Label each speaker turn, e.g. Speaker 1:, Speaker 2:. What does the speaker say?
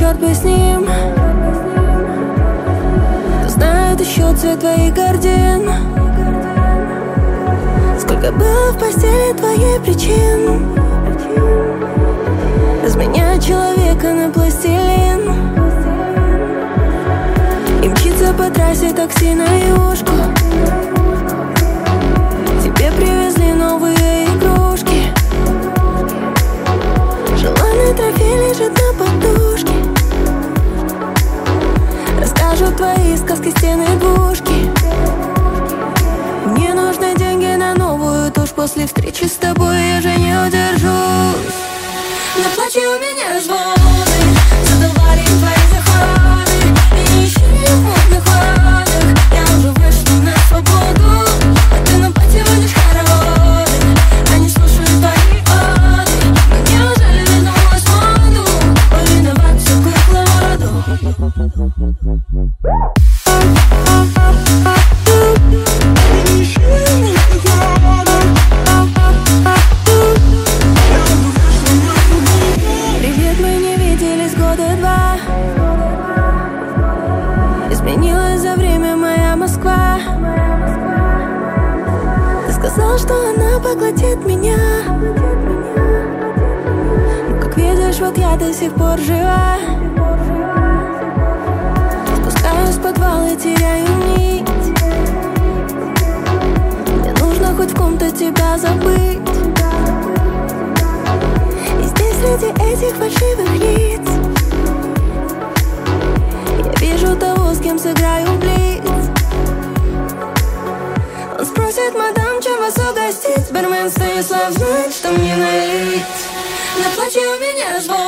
Speaker 1: торпе с ним. Кто знает еще цвет твоих гардин, сколько было в постели твоей причин разменять человека на пластилин и мчиться по трассе такси на юшку. Тебе привезли новые игрушки, желанный трофей лежит на подушке. Расскажут твои сказки стены двушки. Мне нужны деньги на новую тушь. После встречи с тобой я же не удержусь. На платье у меня разводы, задавали твои заходы. И еще не в модных водах. Я уже вышла на свободу, а ты на платье водишь хороводы. Они слушают твои оды. Но неужели вернулась в моду? Повиновать всю кукловоду. Изменилась за время моя Москва. Ты сказал, что она поглотит меня. Но, как видишь, вот я до сих пор жива. Спускаюсь в подвал и теряю нить. Мне нужно хоть в ком-то тебя забыть. И здесь среди этих фальшивых лиц вижу того, с кем сыграю в блиц. Он спросит: мадам, чем вас угостить? Бармен Станислав знает, что мне налить. На платье у меня развод.